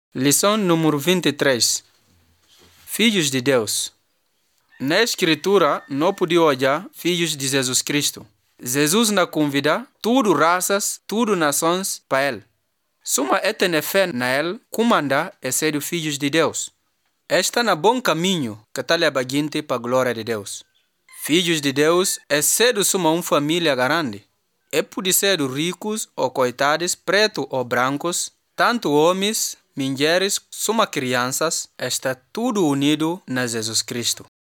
Lição número 23. Filhos de Deus. Na Escritura, não podia olhar filhos de Jesus Cristo. Jesus nos convida, tudo raças, tudo nações, para Ele. Suma é ter fé na Ele, comanda é ser filhos de Deus. Está no bom caminho que está levando para a glória de Deus. Filhos de Deus é ser uma família grande. É pode ser ricos ou coitados, pretos ou brancos, tanto homens, mulheres, como crianças, está tudo unido na Jesus Cristo.